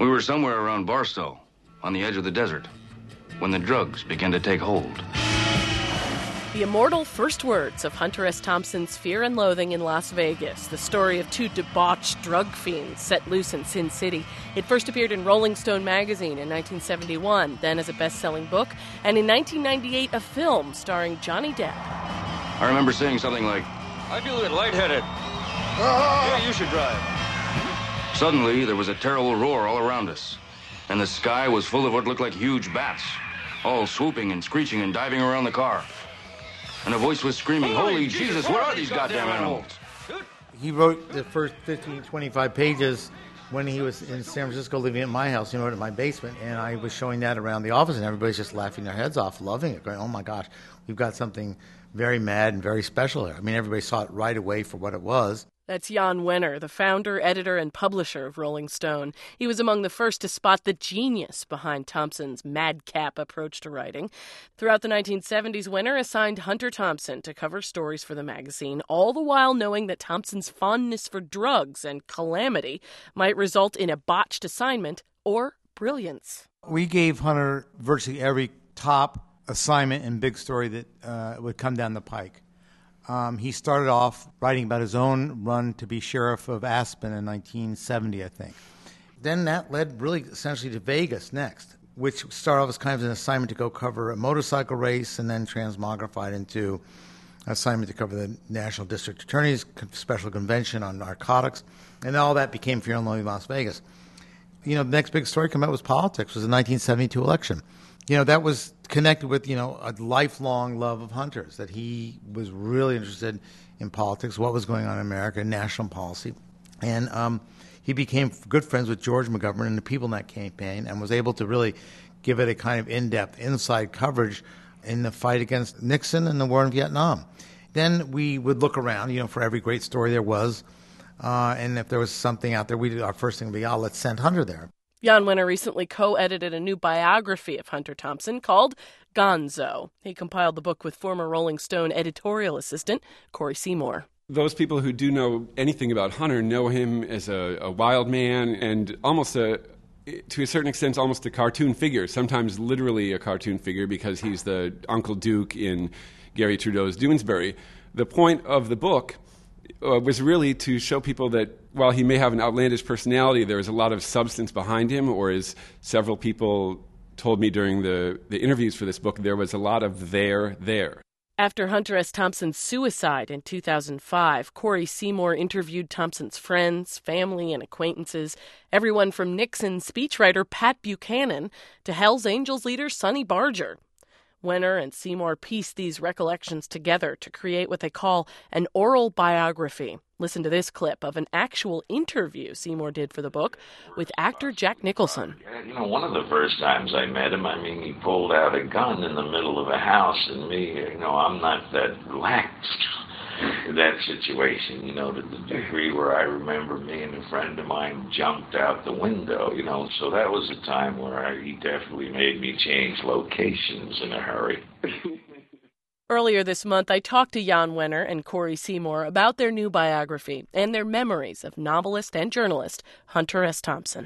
We were somewhere around Barstow, on the edge of the desert, when the drugs began to take hold. The immortal first words of Hunter S. Thompson's Fear and Loathing in Las Vegas, the story of two debauched drug fiends set loose in Sin City. It first appeared in Rolling Stone magazine in 1971, then as a best-selling book, and in 1998 a film starring Johnny Depp. I remember saying something like, I feel a bit lightheaded. Maybe you should drive. Suddenly, there was a terrible roar all around us, and the sky was full of what looked like huge bats, all swooping and screeching and diving around the car. And a voice was screaming, Holy Jesus, what are these goddamn animals? He wrote the first 15, 25 pages when he was in San Francisco living at my house, in my basement, and I was showing that around the office, and everybody's just laughing their heads off, loving it, going, oh my gosh, we've got something very mad and very special here. I mean, everybody saw it right away for what it was. That's Jan Wenner, the founder, editor, and publisher of Rolling Stone. He was among the first to spot the genius behind Thompson's madcap approach to writing. Throughout the 1970s, Wenner assigned Hunter Thompson to cover stories for the magazine, all the while knowing that Thompson's fondness for drugs and calamity might result in a botched assignment or brilliance. We gave Hunter virtually every top assignment and big story that would come down the pike. He started off writing about his own run to be sheriff of Aspen in 1970, I think. Then that led really essentially to Vegas next, which started off as kind of an assignment to go cover a motorcycle race and then transmogrified into an assignment to cover the National District Attorney's Special Convention on Narcotics. And all that became Fear and Loathing in Las Vegas. The next big story to come out was politics, was the 1972 election. That was connected with, a lifelong love of Hunter's, that he was really interested in politics, what was going on in America, national policy. And he became good friends with George McGovern and the people in that campaign and was able to really give it a kind of in-depth, inside coverage in the fight against Nixon and the war in Vietnam. Then we would look around, for every great story there was. And if there was something out there, our first thing would be, let's send Hunter there. Jan Wenner recently co-edited a new biography of Hunter Thompson called Gonzo. He compiled the book with former Rolling Stone editorial assistant Corey Seymour. Those people who do know anything about Hunter know him as a wild man and almost to a certain extent, almost a cartoon figure, sometimes literally a cartoon figure because he's the Uncle Duke in Gary Trudeau's Doonesbury. The point of the book was really to show people that while he may have an outlandish personality, there is a lot of substance behind him, or as several people told me during the interviews for this book, there was a lot of there. After Hunter S. Thompson's suicide in 2005, Corey Seymour interviewed Thompson's friends, family, and acquaintances, everyone from Nixon speechwriter Pat Buchanan to Hell's Angels leader Sonny Barger. Wenner and Seymour pieced these recollections together to create what they call an oral biography. Listen to this clip of an actual interview Seymour did for the book with actor Jack Nicholson. One of the first times I met him, he pulled out a gun in the middle of a house, and me, I'm not that relaxed in that situation, to the degree where I remember me and a friend of mine jumped out the window, so that was a time where he definitely made me change locations in a hurry. Earlier this month, I talked to Jan Wenner and Corey Seymour about their new biography and their memories of novelist and journalist Hunter S. Thompson.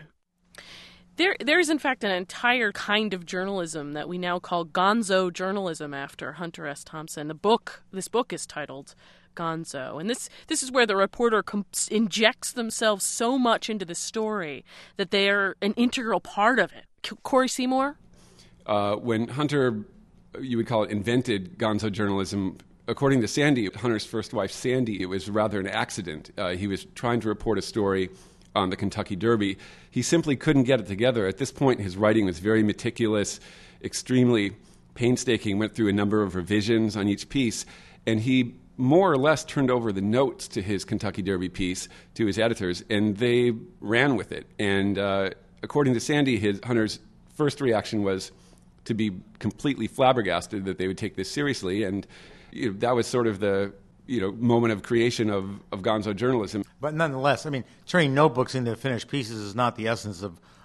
There is, in fact, an entire kind of journalism that we now call gonzo journalism after Hunter S. Thompson. This book is titled Gonzo, and this is where the reporter injects themselves so much into the story that they are an integral part of it. Corey Seymour? When Hunter, you would call it, invented gonzo journalism, according to Sandy, Hunter's first wife, Sandy, it was rather an accident. He was trying to report a story on the Kentucky Derby. He simply couldn't get it together. At this point, his writing was very meticulous, extremely painstaking, went through a number of revisions on each piece, and he more or less turned over the notes to his Kentucky Derby piece to his editors, and they ran with it. And according to Sandy, Hunter's first reaction was to be completely flabbergasted that they would take this seriously, and that was sort of the moment of creation of gonzo journalism. But nonetheless, turning notebooks into finished pieces is not the essence of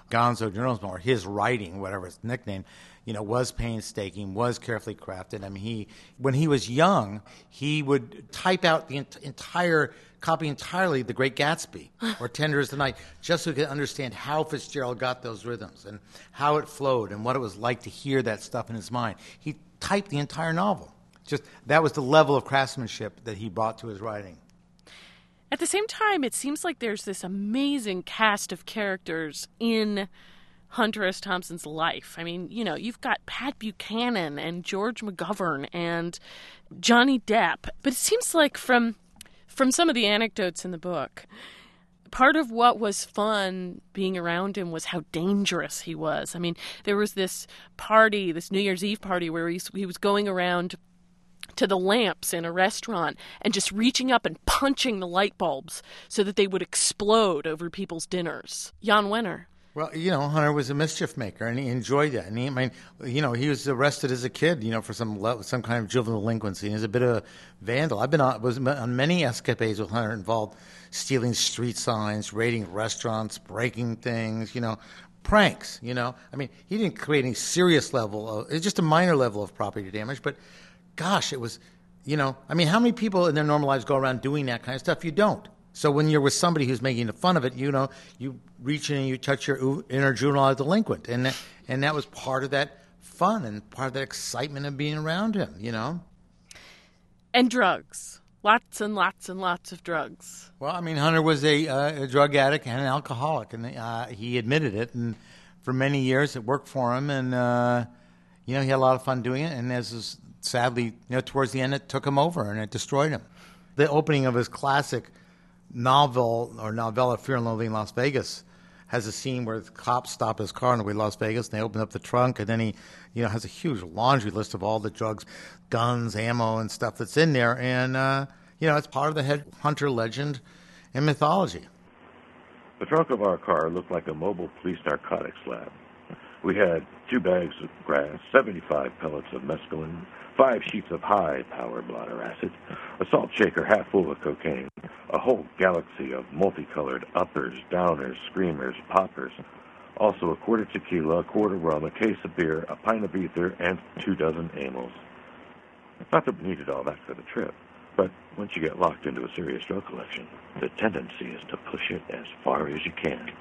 gonzo journalism, or his writing, whatever its nickname, was painstaking, was carefully crafted. I mean, when he was young, he would type out the copy entirely The Great Gatsby or Tender as the Night, just so he could understand how Fitzgerald got those rhythms and how it flowed and what it was like to hear that stuff in his mind. He typed the entire novel. Just that was the level of craftsmanship that he brought to his writing. At the same time, it seems like there's this amazing cast of characters in Hunter S. Thompson's life. I mean, you've got Pat Buchanan and George McGovern and Johnny Depp. But it seems like from some of the anecdotes in the book, part of what was fun being around him was how dangerous he was. I mean, there was this party, this New Year's Eve party, where he was going around to the lamps in a restaurant and just reaching up and punching the light bulbs so that they would explode over people's dinners. Jan Wenner. Well, Hunter was a mischief maker, and he enjoyed that. And he was arrested as a kid, for some kind of juvenile delinquency. And he's a bit of a vandal. Was on many escapades with Hunter, involved stealing street signs, raiding restaurants, breaking things, pranks. I mean, he didn't create any serious level it's just a minor level of property damage, but gosh, it was, how many people in their normal lives go around doing that kind of stuff? You don't. So when you're with somebody who's making fun of it, you reach in and you touch your inner juvenile delinquent. And that was part of that fun and part of that excitement of being around him, And drugs. Lots and lots and lots of drugs. Well, Hunter was a drug addict and an alcoholic, and he admitted it. And for many years it worked for him, and, he had a lot of fun doing it. And sadly, towards the end, it took him over and it destroyed him. The opening of his classic novella, Fear and Loathing in Las Vegas, has a scene where the cops stop his car on the way to Las Vegas, and they open up the trunk, and then he, has a huge laundry list of all the drugs, guns, ammo, and stuff that's in there. And, it's part of the Hunter legend and mythology. The trunk of our car looked like a mobile police narcotics lab. We had 2 bags of grass, 75 pellets of mescaline, 5 sheets of high-power blotter acid, a salt shaker half full of cocaine, a whole galaxy of multicolored uppers, downers, screamers, poppers, also a quart of tequila, a quart of rum, a case of beer, a pint of ether, and 2 dozen amyls. Not that we needed all that for the trip, but once you get locked into a serious drug collection, the tendency is to push it as far as you can.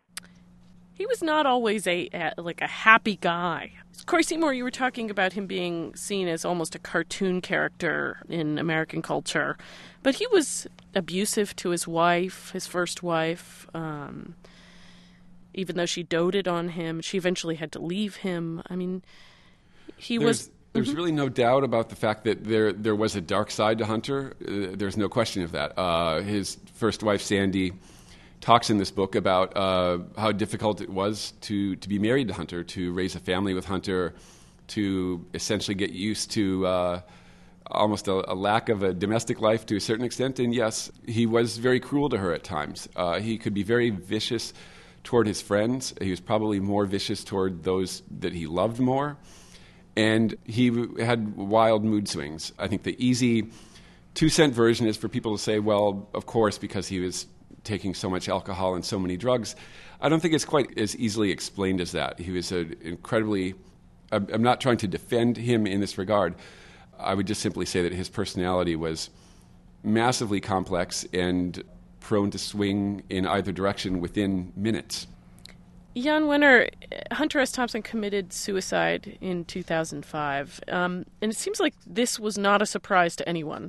He was not always a happy guy. Corey Seymour, you were talking about him being seen as almost a cartoon character in American culture, but he was abusive to his wife, his first wife. Even though she doted on him, she eventually had to leave him. I mean, There's really no doubt about the fact that there was a dark side to Hunter. There's no question of that. His first wife, Sandy, talks in this book about how difficult it was to be married to Hunter, to raise a family with Hunter, to essentially get used to almost a lack of a domestic life to a certain extent. And yes, he was very cruel to her at times. He could be very vicious toward his friends. He was probably more vicious toward those that he loved more. And he had wild mood swings. I think the easy 2-cent version is for people to say, well, of course, because he was taking so much alcohol and so many drugs. I don't think it's quite as easily explained as that. He was an incredibly... I'm not trying to defend him in this regard. I would just simply say that his personality was massively complex and prone to swing in either direction within minutes. Jan Wenner, Hunter S. Thompson committed suicide in 2005, and it seems like this was not a surprise to anyone.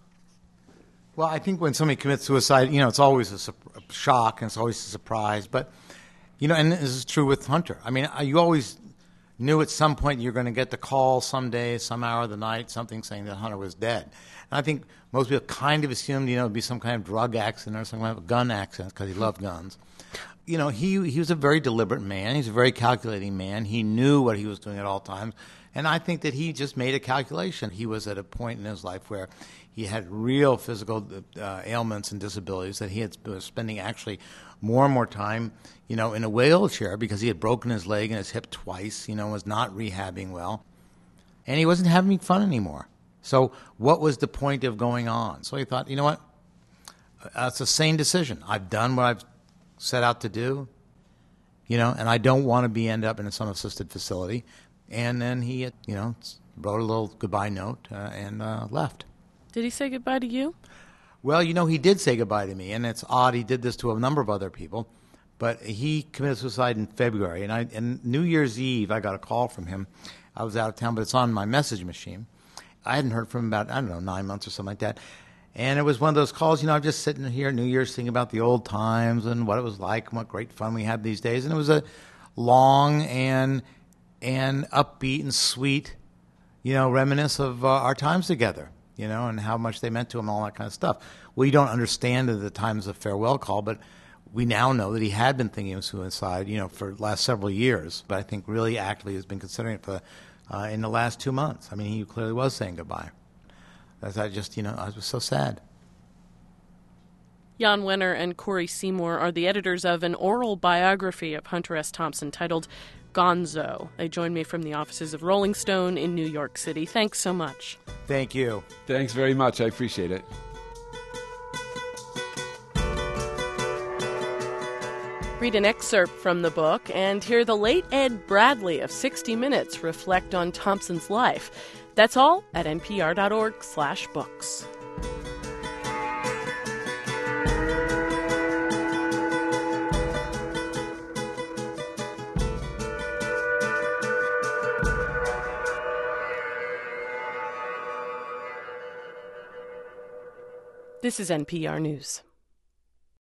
Well, I think when somebody commits suicide, it's always a shock and it's always a surprise. But, and this is true with Hunter. I mean, you always knew at some point you're going to get the call someday, some hour of the night, something saying that Hunter was dead. And I think most people kind of assumed, it would be some kind of drug accident or some kind of gun accident because he loved guns. He was a very deliberate man. He's a very calculating man. He knew what he was doing at all times. And I think that he just made a calculation. He was at a point in his life where he had real physical ailments and disabilities that he was spending actually more and more time, in a wheelchair because he had broken his leg and his hip twice, was not rehabbing well. And he wasn't having fun anymore. So what was the point of going on? So he thought, what? It's a sane decision. I've done what I've set out to do. and I don't want to end up in some assisted facility. And then he, wrote a little goodbye note and left. Did he say goodbye to you? Well, he did say goodbye to me, and it's odd. He did this to a number of other people, but he committed suicide in February. And New Year's Eve, I got a call from him. I was out of town, but it's on my message machine. I hadn't heard from him about, 9 months or something like that. And it was one of those calls, I'm just sitting here at New Year's thinking about the old times and what it was like and what great fun we had these days. And it was a long and upbeat and sweet, reminisce of our times together, and how much they meant to him, all that kind of stuff. We don't understand at the times of farewell call, but we now know that he had been thinking of suicide, for the last several years. But I think really actively has been considering it in the last 2 months. I mean, he clearly was saying goodbye. I was so sad. Jan Wenner and Corey Seymour are the editors of an oral biography of Hunter S. Thompson titled Gonzo. They joined me from the offices of Rolling Stone in New York City. Thanks so much. Thank you. Thanks very much. I appreciate it. Read an excerpt from the book and hear the late Ed Bradley of 60 Minutes reflect on Thompson's life. That's all at npr.org/books. This is NPR News.